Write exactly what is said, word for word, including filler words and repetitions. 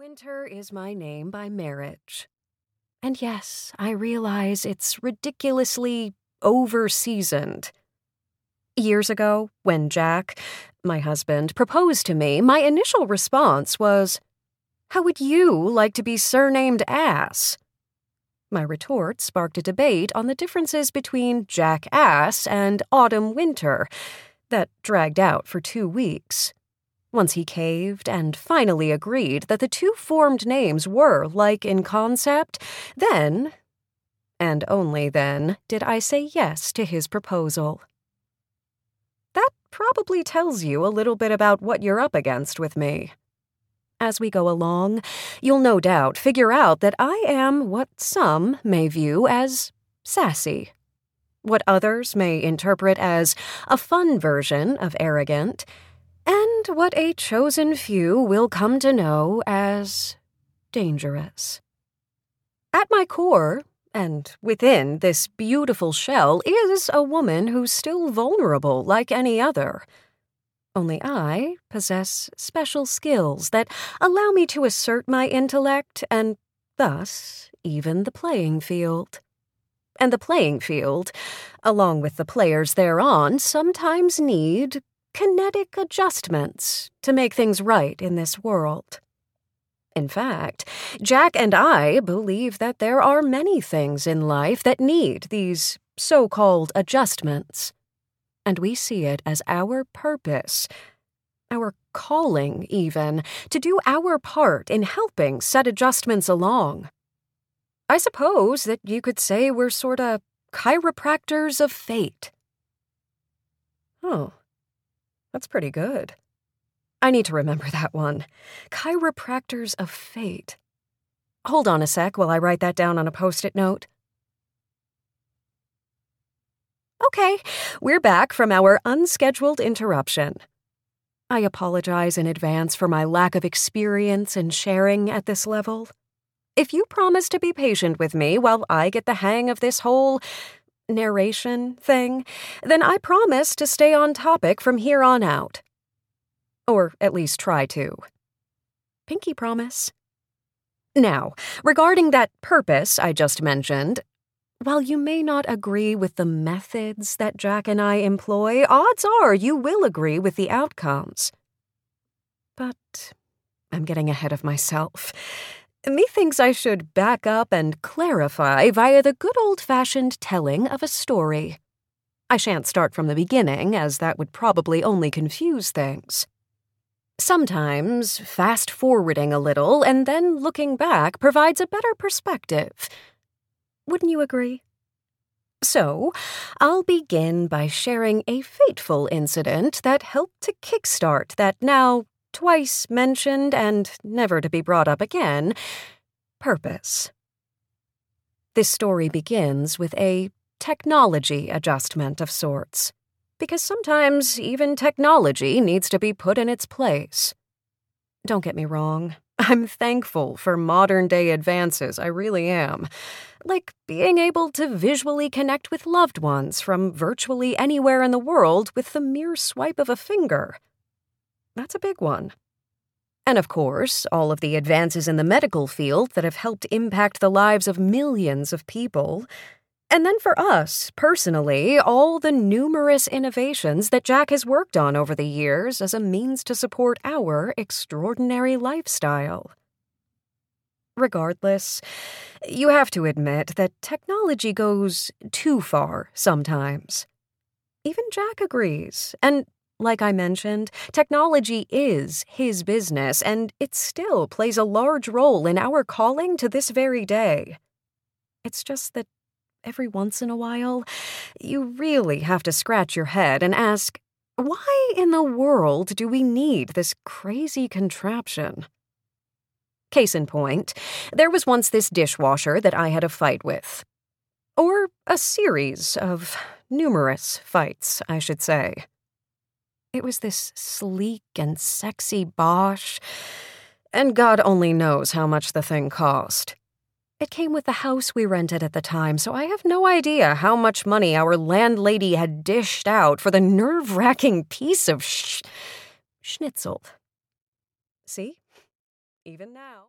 Winter is my name by marriage. And yes, I realize it's ridiculously over-seasoned. Years ago, when Jack, my husband, proposed to me, my initial response was, "How would you like to be surnamed Ass?" My retort sparked a debate on the differences between Jack Ass and Autumn Winter that dragged out for two weeks. Once he caved and finally agreed that the two formed names were like in concept, then, and only then, did I say yes to his proposal. That probably tells you a little bit about what you're up against with me. As we go along, you'll no doubt figure out that I am what some may view as sassy, what others may interpret as a fun version of arrogant, and what a chosen few will come to know as dangerous. At my core, and within this beautiful shell, is a woman who's still vulnerable like any other. Only I possess special skills that allow me to assert my intellect and thus even the playing field. And the playing field, along with the players thereon, sometimes need kinetic adjustments to make things right in this world. In fact, Jack and I believe that there are many things in life that need these so-called adjustments. And we see it as our purpose, our calling even, to do our part in helping set adjustments along. I suppose that you could say we're sorta chiropractors of fate. Oh. That's pretty good. I need to remember that one. Chiropractors of fate. Hold on a sec while I write that down on a post-it note. Okay, we're back from our unscheduled interruption. I apologize in advance for my lack of experience in sharing at this level. If you promise to be patient with me while I get the hang of this whole narration thing, then I promise to stay on topic from here on out. Or at least try to. Pinky promise. Now, regarding that purpose I just mentioned, while you may not agree with the methods that Jack and I employ, odds are you will agree with the outcomes. But I'm getting ahead of myself. Methinks I should back up and clarify via the good old-fashioned telling of a story. I shan't start from the beginning, as that would probably only confuse things. Sometimes fast-forwarding a little and then looking back provides a better perspective. Wouldn't you agree? So, I'll begin by sharing a fateful incident that helped to kickstart that now twice mentioned and never to be brought up again, purpose. This story begins with a technology adjustment of sorts, because sometimes even technology needs to be put in its place. Don't get me wrong, I'm thankful for modern-day advances, I really am. Like being able to visually connect with loved ones from virtually anywhere in the world with the mere swipe of a finger. That's a big one. And of course, all of the advances in the medical field that have helped impact the lives of millions of people. And then for us, personally, all the numerous innovations that Jack has worked on over the years as a means to support our extraordinary lifestyle. Regardless, you have to admit that technology goes too far sometimes. Even Jack agrees, and like I mentioned, technology is his business, and it still plays a large role in our calling to this very day. It's just that every once in a while, you really have to scratch your head and ask, why in the world do we need this crazy contraption? Case in point, there was once this dishwasher that I had a fight with. Or a series of numerous fights, I should say. It was this sleek and sexy Bosch, and God only knows how much the thing cost. It came with the house we rented at the time, so I have no idea how much money our landlady had dished out for the nerve-wracking piece of sh- schnitzel. See? Even now.